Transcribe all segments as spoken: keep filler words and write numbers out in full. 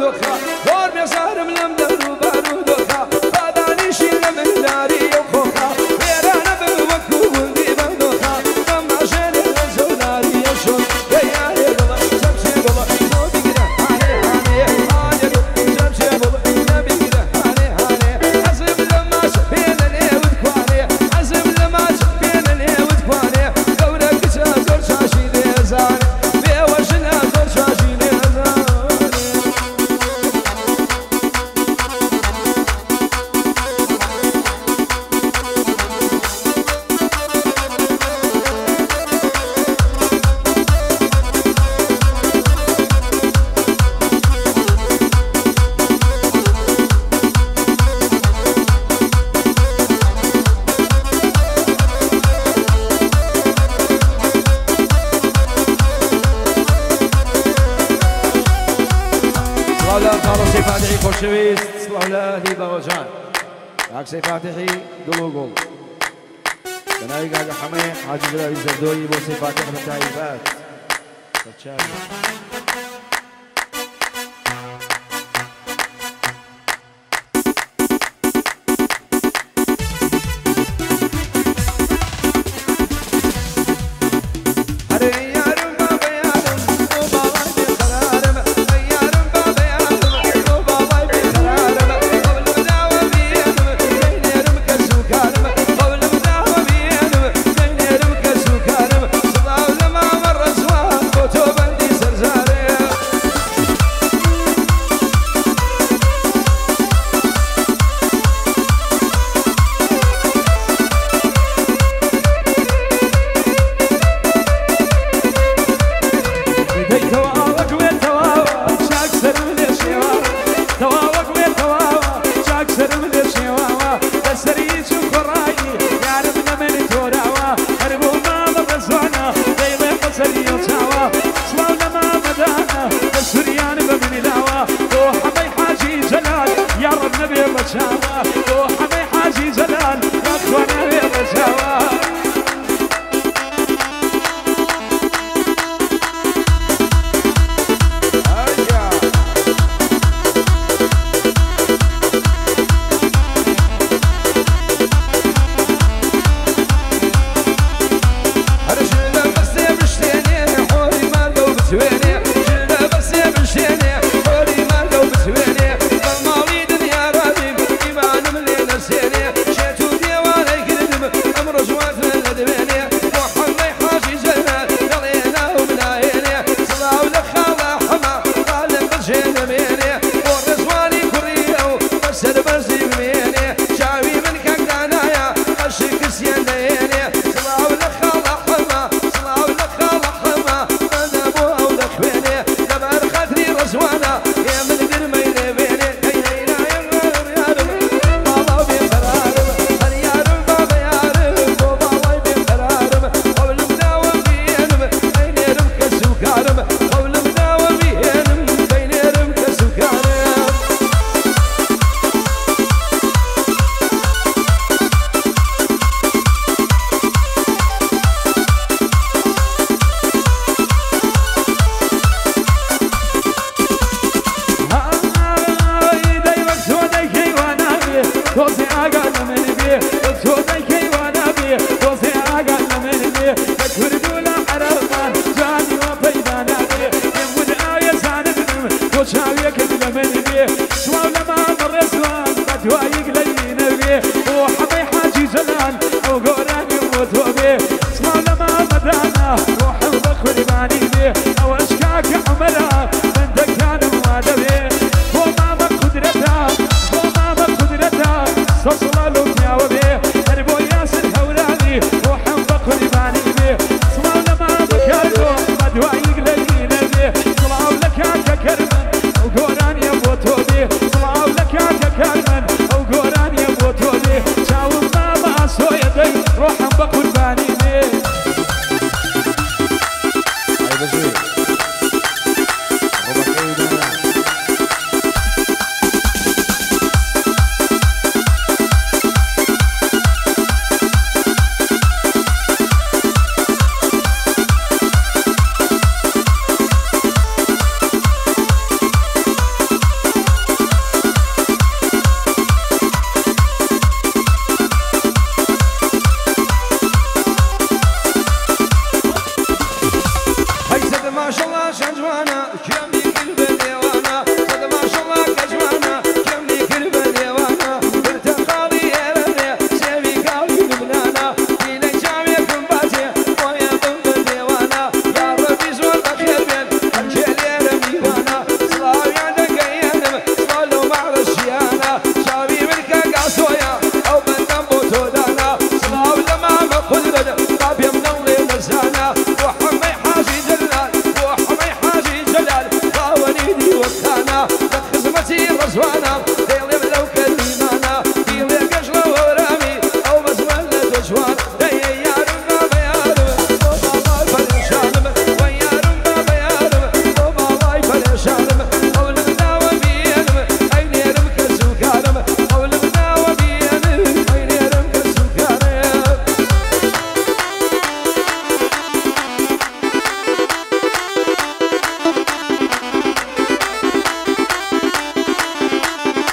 بارودوخا دور بيصارم لم درو بارودوخا خداني شي من داري وخوخا ويرانا بالوكو ولدي بردوخا لما شيل الزولاري يشون يا يغلا سبسي غلا نوبي كده هاني هاني هاني سبسي غلا نبي كده هاني هاني حسب لما بين اللي وتكواني حسب لما بين اللي وتكواني قولك زور شاشي ليزان بيوشنا زور شاشي ليزان فاتحي خوشويست سلاولا لي باوجان عكسي فاتحي قلو قل بناي قاقا حمي حاج جلاوي زردوي بوسي فاتح بتايفات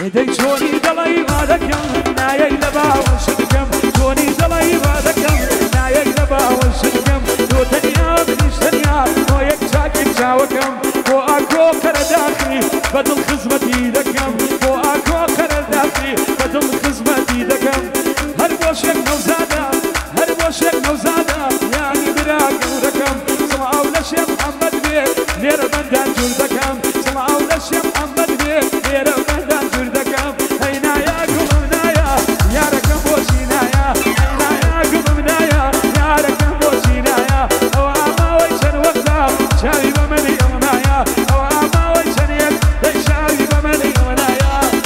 دەی چۆنی دەڵی وا دەکەم نایەک لە باوەشت بکەم چۆنی دەڵی وا دەکەم نایەک لە باوەشت بکەم تۆ تەنیا منیش تەنیا بۆ یەک چاکێک چاوەکەم بۆ ئاکۆ قەرە داخلی بەدڵ خزمەتی دەکەم بۆ ئاکۆ قەرە داخلی بەدڵ خزمەتی دەکەم هەر بۆ شێک نەوزادە هەر بۆ شێک نەوزادە یانی برا گەورەکەم سڵاو لە شێ محەممەد بێ لێرە بەندان جوور دەکەم سڵاو لە شێ محەممەد بێ لێرە بەندان جوور دەکەم هەی نایە گوڵم نایە یارەکەم بۆچی نایە هەی نایە گوڵم نایە یارەکەم بۆچی نایە ئەوە ئاماوەی چەند وەختە چاوی بە منی ئەوە نایە ئەوە ئاماوەی چەندێک دەی چاوی بە منی ئەوە نایە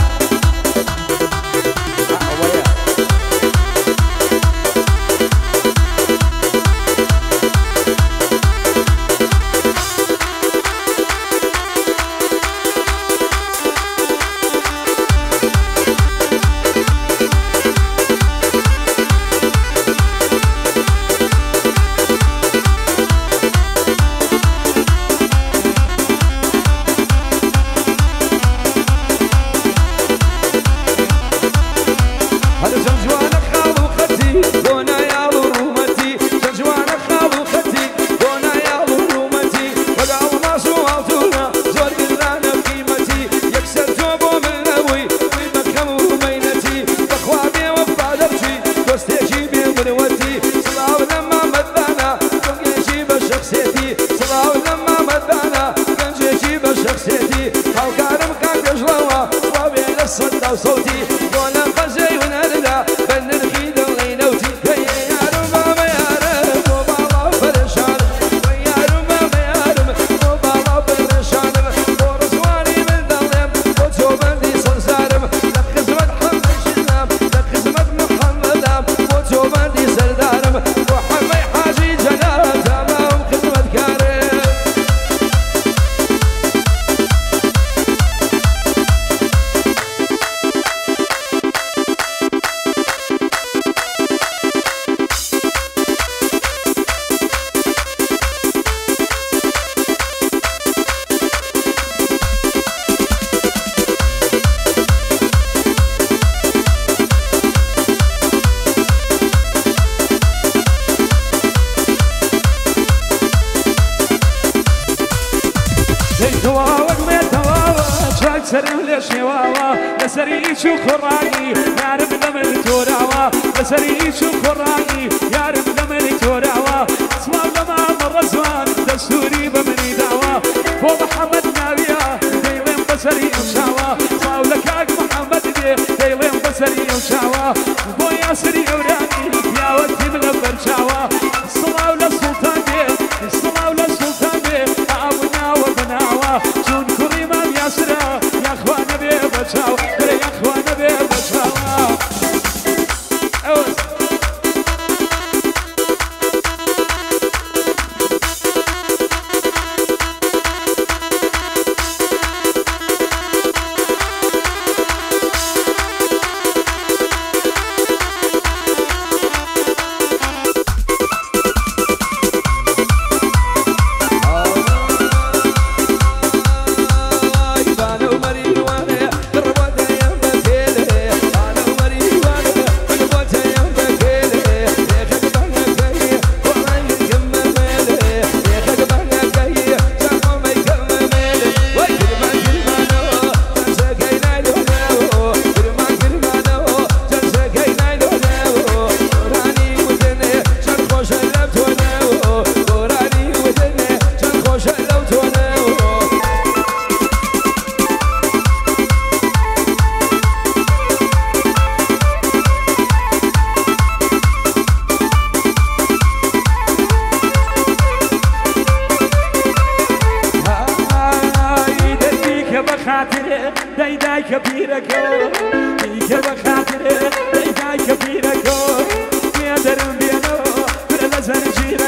صوتي وانا خزي ونردا بنرخي دلي نوتي يا رمى يا رب وبابا فرشان يا رمى يا رب وبابا فرشان ورسواني من ظلم وتوبني صنصارم لخزمة محمد شلام لخزمة محمد وتوبني سردارم وحمي حاجي جلال تمام خدمة كارم سرم لشواوا لسري شو خراني يا رب دمر توراوا لسري شو خراني يا رب دمر توراوا اسمع لما مرزوان دستوري بمني دعوا بو محمد ناويا ديلين بسري وشاوا صاولك اك محمد دي ديلين بسري وشاوا بو ياسري اوراني يا ودي مغبر شاوا صلاة للسلطان دي صلاة للسلطان دي ابونا وبناوا جون كريمان ياسرا يا اخوانا بيه بچاو يا اخوانا بيه بچاو داي داي كبيركو ديك بخاطر داي داي كبيركو يا درم بينو ولا زنجير